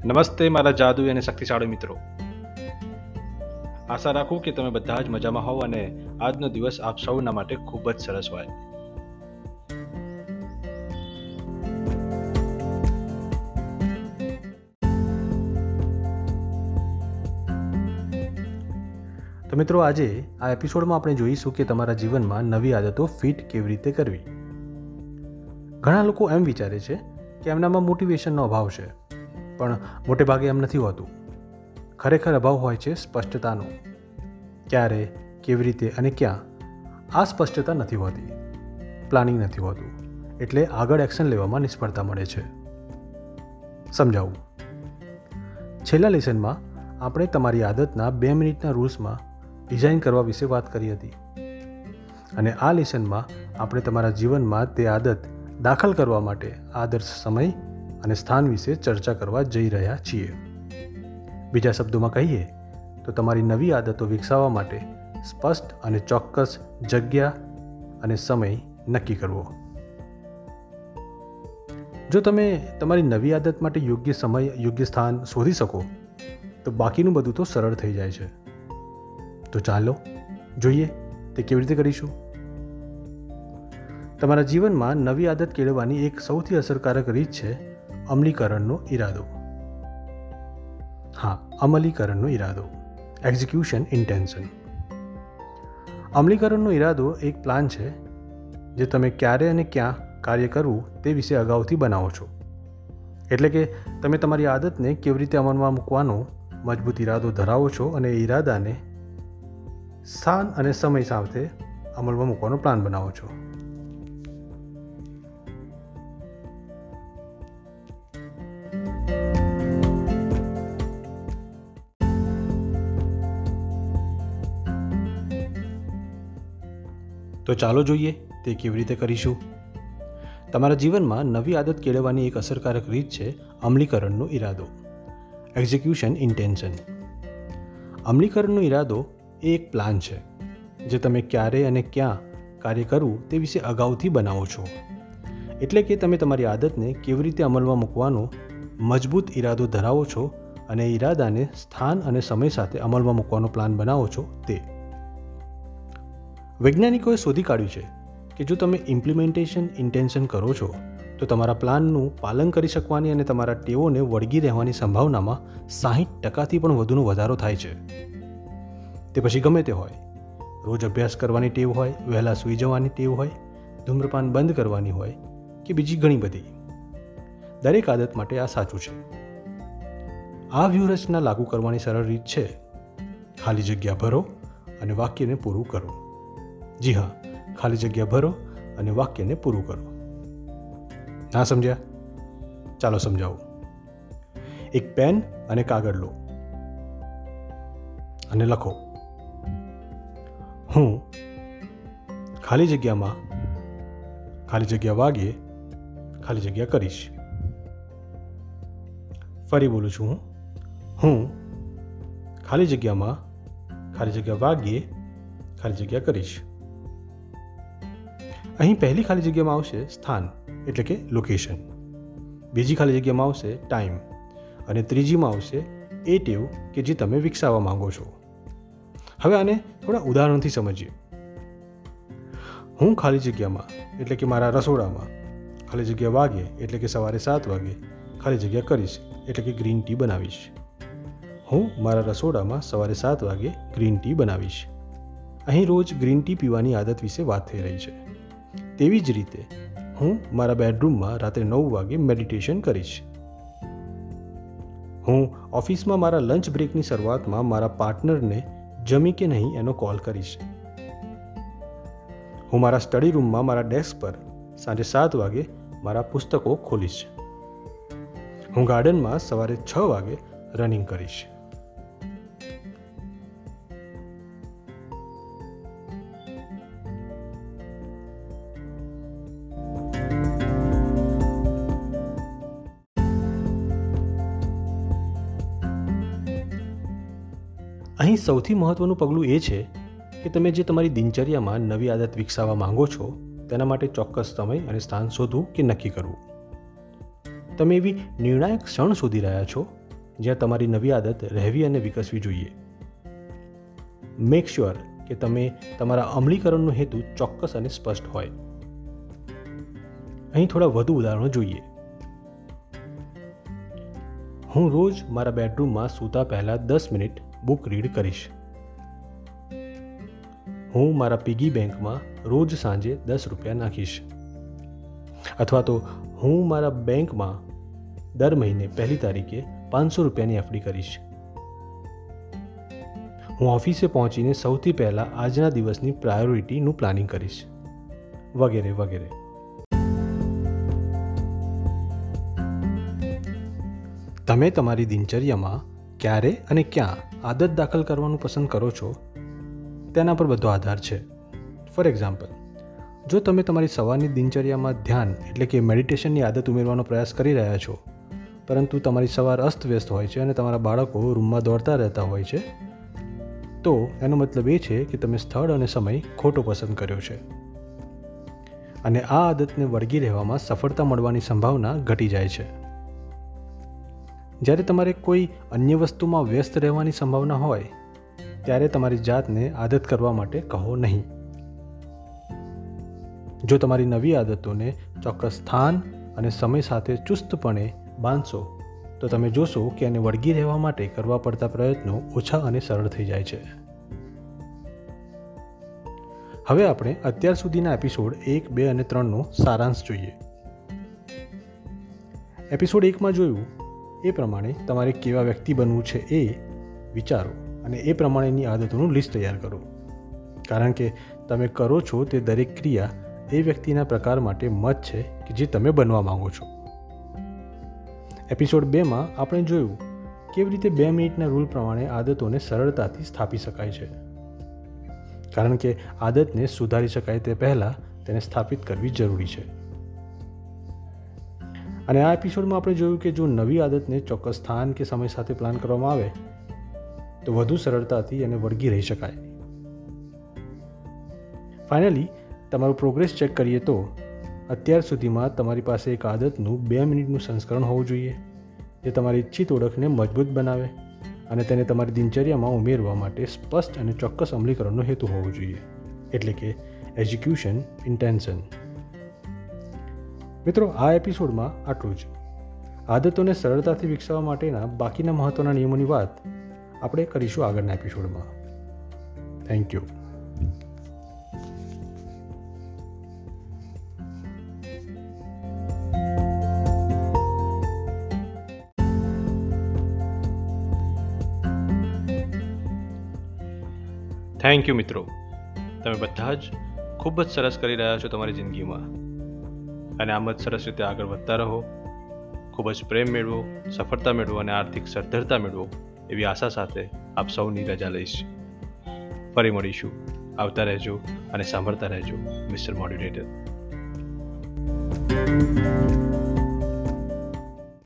નમસ્તે મારા જાદુ અને શક્તિશાળી મિત્રો. આશા રાખું કે તમે બધા જ મજામાં હોવ અને આજનો દિવસ આપ સૌના માટે ખૂબ જ સરસ હોય. તો મિત્રો, આજે આ એપિસોડમાં આપણે જોઈશું કે તમારા જીવનમાં નવી આદતો ફિટ કેવી રીતે કરવી. ઘણા લોકો એમ વિચારે છે કે એમનામાં મોટિવેશનનો અભાવ છે, પણ મોટે ભાગે એમ નથી હોતું. ખરેખર અભાવ હોય છે સ્પષ્ટતાનો. ક્યારે, કેવી રીતે અને ક્યાં, આ સ્પષ્ટતા નથી હોતી. પ્લાનિંગ નથી હોતું, એટલે આગળ એક્શન લેવામાં નિષ્ફળતા મળે છે. સમજાવું. છેલ્લા લેસનમાં આપણે તમારી આદતના 2 મિનિટના રૂલ્સમાં ડિઝાઇન કરવા વિશે વાત કરી હતી, અને આ લેસનમાં આપણે તમારા જીવનમાં તે આદત દાખલ કરવા માટે આદર્શ સમય અને સ્થાન વિશે ચર્ચા કરવા જઈ રહ્યા છીએ. બીજા શબ્દોમાં કહીએ તો તમારી નવી આદતો વિકસાવવા માટે સ્પષ્ટ અને ચોક્કસ જગ્યા અને સમય નક્કી કરવો. જો તમે તમારી નવી આદત માટે યોગ્ય સમય, યોગ્ય સ્થાન શોધી શકો તો બાકીનું બધું તો સરળ થઈ જાય છે. તો ચાલો જોઈએ તે કેવી રીતે કરીશું. તમારા જીવનમાં નવી આદત કેળવવાની એક સૌથી અસરકારક રીત છે અમલીકરણનો ઈરાદો. હા, અમલીકરણનો ઈરાદો, એક્ઝિક્યુશન ઇન્ટેન્શન. અમલીકરણનો ઈરાદો એક પ્લાન છે જે તમે ક્યારે અને ક્યાં કાર્ય કરવું તે વિશે અગાઉથી બનાવો છો. એટલે કે તમે તમારી આદતને કેવી રીતે અમલમાં મૂકવાનો મજબૂત ઈરાદો ધરાવો છો અને એ ઈરાદાને સ્થાન અને સમય સાથે અમલમાં મૂકવાનો પ્લાન બનાવો છો. તો ચાલો જોઈએ તે કેવી રીતે કરીશું. તમારા જીવનમાં નવી આદત કેળવવાની એક અસરકારક રીત છે અમલીકરણનો ઈરાદો, એક્ઝિક્યુશન ઇન્ટેન્શન. અમલીકરણનો ઈરાદો એ એક પ્લાન છે જે તમે ક્યારે અને ક્યાં કાર્ય કરવું તે વિશે અગાઉથી બનાવો છો. એટલે કે તમે તમારી આદતને કેવી રીતે અમલમાં મૂકવાનો મજબૂત ઈરાદો ધરાવો છો અને ઈરાદાને સ્થાન અને સમય સાથે અમલમાં મૂકવાનો પ્લાન બનાવો છો તે. વૈજ્ઞાનિકોએ શોધી કાઢ્યું છે કે જો તમે ઇમ્પ્લિમેન્ટેશન ઇન્ટેન્શન કરો છો તો તમારા પ્લાનનું પાલન કરી શકવાની અને તમારા ટેવોને વળગી રહેવાની સંભાવનામાં 60% પણ વધુનો વધારો થાય છે. તે પછી ગમે તે હોય, રોજ અભ્યાસ કરવાની ટેવ હોય, વહેલા સૂઈ જવાની ટેવ હોય, ધૂમ્રપાન બંધ કરવાની હોય કે બીજી ઘણી બધી, દરેક આદત માટે આ સાચું છે. આ વ્યૂહરચના લાગુ કરવાની સરળ રીત છે ખાલી જગ્યા ભરો અને વાક્યને પૂરું કરો. જી હા, ખાલી જગ્યા ભરો અને વાક્યને પૂરું કરો. ના સમજ્યા? ચાલો સમજાવું. એક પેન અને કાગળ લો અને લખો, હું ખાલી જગ્યામાં ખાલી જગ્યા વાગ્યે ખાલી જગ્યા કરીશ. ફરી બોલું છું, હું ખાલી જગ્યામાં ખાલી જગ્યા વાગ્યે ખાલી જગ્યા કરીશ. અહીં પહેલી ખાલી જગ્યામાં આવશે સ્થાન એટલે કે લોકેશન, બીજી ખાલી જગ્યામાં આવશે ટાઈમ અને ત્રીજીમાં આવશે એ ટેવ કે જે તમે વિકસાવવા માંગો છો. હવે આને થોડા ઉદાહરણથી સમજીએ. હું ખાલી જગ્યામાં એટલે કે મારા રસોડામાં ખાલી જગ્યા વાગે એટલે કે સવારે 7 વાગે ખાલી જગ્યા કરીશ એટલે કે ગ્રીન ટી બનાવીશ. હું મારા રસોડામાં સવારે 7 વાગે ગ્રીન ટી બનાવીશ. અહીં રોજ ગ્રીન ટી પીવાની આદત વિશે વાત થઈ રહી છે. તેવી જ રીતે હું મારા બેડરૂમમાં રાત્રે 9 વાગે મેડિટેશન કરીશ. હું ઓફિસમાં મારા લંચ બ્રેકની શરૂઆતમાં મારા પાર્ટનરને જમી કે નહીં એનો કોલ કરીશ. હું મારા સ્ટડી રૂમમાં મારા ડેસ્ક પર સાંજે 7 વાગે મારા પુસ્તકો ખોલીશ. હું ગાર્ડનમાં સવારે 6 વાગે રનિંગ કરીશ. અહીં સૌથી મહત્વનું પગલું એ છે કે તમે જે તમારી દિનચર્યામાં નવી આદત વિકસાવવા માંગો છો તેના માટે ચોક્કસ સમય અને સ્થાન શોધવું કે નક્કી કરવું. તમે એવી નિર્ણાયક ક્ષણ શોધી રહ્યા છો જ્યાં તમારી નવી આદત રહેવી અને વિકસવી જોઈએ. મેક શ્યોર કે તમારા અમલીકરણનો હેતુ ચોક્કસ અને સ્પષ્ટ હોય. અહીં થોડા વધુ ઉદાહરણો જોઈએ. હું રોજ મારા બેડરૂમમાં સૂતા પહેલાં 10 મિનિટ બુક રીડ કરીશ. હું મારા પિગી બેંકમાં રોજ સાંજે 10 રૂપિયા નાખીશ. અથવા તો હું મારા બેંકમાં દર મહિને 1 તારીખે 500 રૂપિયાની એફડી કરીશ. હું ઓફિસે પહોંચીને સૌથી પહેલાં આજના દિવસની પ્રાયોરિટીનું પ્લાનિંગ કરીશ, વગેરે વગેરે. તમે તમારી દિનચર્યામાં ક્યારે અને ક્યાં આદત દાખલ કરવાનું પસંદ કરો છો તેના પર બધો આધાર છે. ફોર એક્ઝામ્પલ, જો તમે તમારી સવારની દિનચર્યામાં ધ્યાન એટલે કે મેડિટેશનની આદત ઉમેરવાનો પ્રયાસ કરી રહ્યા છો, પરંતુ તમારી સવાર અસ્તવ્યસ્ત હોય છે અને તમારા બાળકો રૂમમાં દોડતા રહેતા હોય છે, તો એનો મતલબ એ છે કે તમે સ્થળ અને સમય ખોટો પસંદ કર્યો છે અને આ આદતને વળગી રહેવામાં સફળતા મળવાની સંભાવના ઘટી જાય છે. જ્યારે તમારે કોઈ અન્ય વસ્તુમાં વ્યસ્ત રહેવાની સંભાવના હોય ત્યારે તમારી જાતને આદત કરવા માટે કહો નહીં. જો તમારી નવી આદતોને ચોક્કસ સ્થાન અને સમય સાથે ચુસ્તપણે બાંધશો તો તમે જોશો કે એને વળગી રહેવા માટે કરવા પડતા પ્રયત્નો ઓછા અને સરળ થઈ જાય છે. હવે આપણે અત્યાર સુધીના એપિસોડ 1, 2 અને 3નો સારાંશ જોઈએ. એપિસોડ 1માં જોયું એ પ્રમાણે તમારે કેવા વ્યક્તિ બનવું છે એ વિચારો અને એ પ્રમાણેની આદતોનું લિસ્ટ તૈયાર કરો, કારણ કે તમે કરો છો તે દરેક ક્રિયા એ વ્યક્તિના પ્રકાર માટે મત છે કે જે તમે બનવા માંગો છો. એપિસોડ 2માં આપણે જોયું કેવી રીતે 2 મિનિટના રૂલ પ્રમાણે આદતોને સરળતાથી સ્થાપી શકાય છે, કારણ કે આદતને સુધારી શકાય તે પહેલાં તેને સ્થાપિત કરવી જરૂરી છે. અને આ એપિસોડમાં આપણે જોયું કે જો નવી આદતને ચોક્કસ સ્થાન કે સમય સાથે પ્લાન કરવામાં આવે તો વધુ સરળતાથી એને વળગી રહી શકાય. ફાઇનલી તમારું પ્રોગ્રેસ ચેક કરીએ તો અત્યાર સુધીમાં તમારી પાસે એક આદતનું 2 મિનિટનું સંસ્કરણ હોવું જોઈએ જે તમારી ઇચ્છિત ઓળખને મજબૂત બનાવે અને તેને તમારી દિનચર્યામાં ઉમેરવા માટે સ્પષ્ટ અને ચોક્કસ અમલીકરણનો હેતુ હોવો જોઈએ, એટલે કે એક્ઝિક્યુશન ઇન્ટેન્શન. મિત્રો, આ એપિસોડમાં આટલું જ. આદતોને સરળતાથી વિકસાવવા માટેના બાકીના મહત્ત્વના નિયમોની વાત આપણે કરીશું આગળના એપિસોડમાં. Thank you. થેન્ક યુ મિત્રો, તમે બધા જ ખૂબ જ સરસ કરી રહ્યા છો તમારી જિંદગીમાં અને આમ જ સરસ રીતે આગળ વધતા રહો. ખૂબ જ પ્રેમ મેળવો, સફળતા મેળવો અને આર્થિક સદ્ધરતા મેળવો એવી આશા સાથે આપ સૌની રજા લઈશ. ફરી મળીશું. આવતા રહેજો અને સાંભળતા રહેજો મિસ્ટર મોડ્યુલેટર.